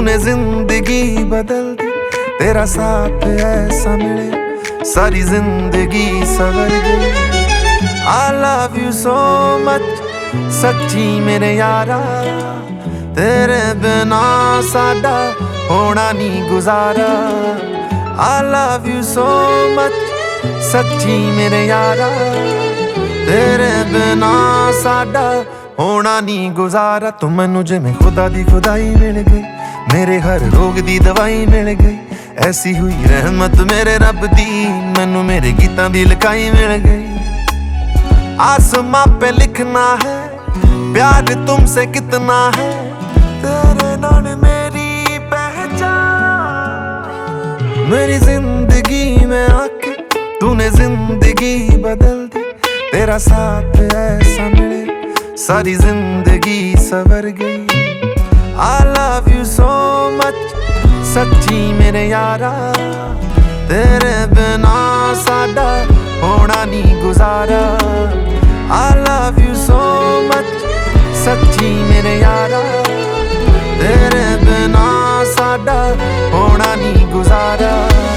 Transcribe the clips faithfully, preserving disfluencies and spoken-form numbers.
तूने जिंदगी बदल दी, तेरा साथ ऐसा मिले सारी जिंदगी सवर गई। I love you so much सच्ची मेरे यारा, तेरे बिना साडा होना नहीं गुजारा। I love you so much सच्ची मेरे यारा, तेरे बिना साडा होना नहीं गुजारा। तू मैनू जिवें खुदा दी खुदाई मिल गई, मेरे हर रोग दी दवाई मिल गई। ऐसी हुई रहमत मेरे रब दी, मैनू मेरे गीतां दी लिखाई मिल गई। आसमां पे लिखना है प्यार तुमसे कितना है, तेरे नाल मेरी पहचान। मेरी जिंदगी में आके तूने जिंदगी बदल दी, तेरा साथ ऐसा मिले सारी जिंदगी सवर गई। I love you so much सच्ची मेरे यारा, तेरे बिना साडा होना नहीं गुजारा। I love you so much सच्ची मेरे यारा, तेरे बिना साडा होना नहीं गुजारा।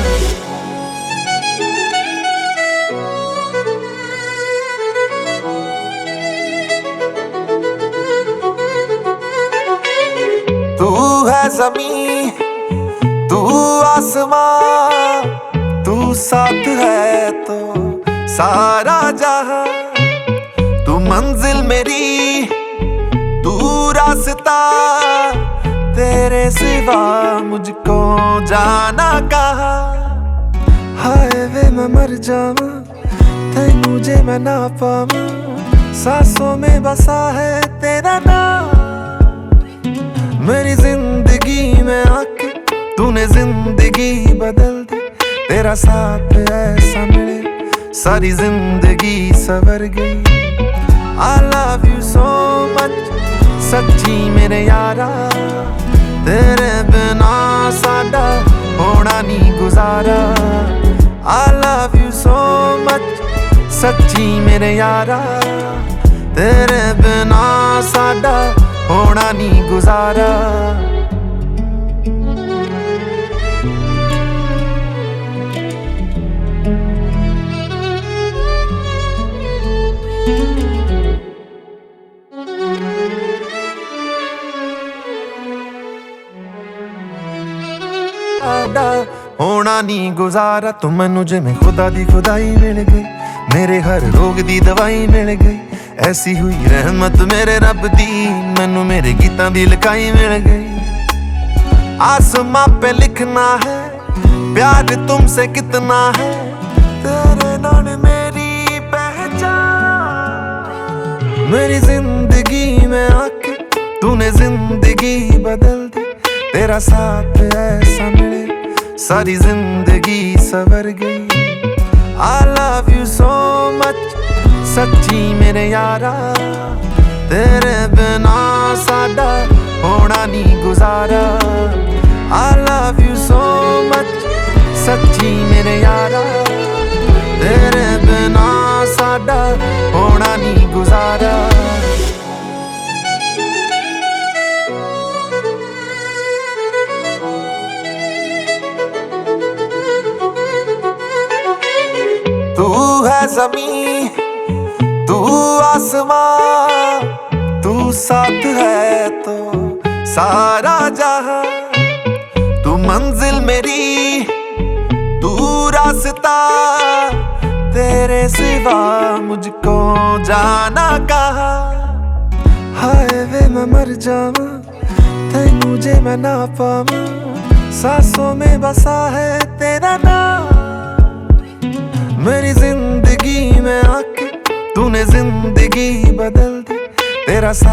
तू है ज़मीं तू आसमां, तू साथ है तो सारा जहां। तू मंजिल मेरी तू रास्ता, तेरे सिवा मुझको जाना कहाँ। हाय वे मैं मर जावां तैनू जे मैं ना पावां, सांसों में बसा है तेरा नाम। मेरी जिंदगी में आके तूने जिंदगी बदल दी, तेरा साथ ऐसा मिले सारी जिंदगी सवर गई। I love you so much सच्ची मेरे यारा, तेरे बिना साडा होना नहीं गुजारा। I love you so much सच्ची मेरे यारा, तेरे बिना साडा होना नहीं गुजारा। होना नहीं गुजारा। तू मैनू जिवें खुदा दी खुदाई मिल गई, मेरे हर रोग दी दवाई मिल गई। ऐसी हुई रहमत मेरे रब दी, मैनू मेरे गीतां दी लिखाई मिल गई। आसमां पे लिखना है प्यार तुमसे कितना है, तेरे नाल मेरी पहचान। मेरी जिंदगी में आके तूने जिंदगी बदल दी, तेरा साथ ऐसा मिले सारी जिंदगी सवर गई। I love you so much सच्ची मेरे यारा, तेरे बिना साडा होना नहीं गुजारा। I love you so much सच्ची मेरे यारा, तेरे बिना साडा होना नहीं गुजारा। तू है ज़मीं तू आसमां, तू साथ है तो सारा जहां। तू मंजिल मेरी तू रास्ता, तेरे सिवा मुझको जाना कहाँ। हाय वे मैं मर जावां तैनू जे मैं ना पावां, सांसों में बसा है तेरा नाम। मेरी जिंदगी में आके तूने जिंदगी बदल दी, तेरा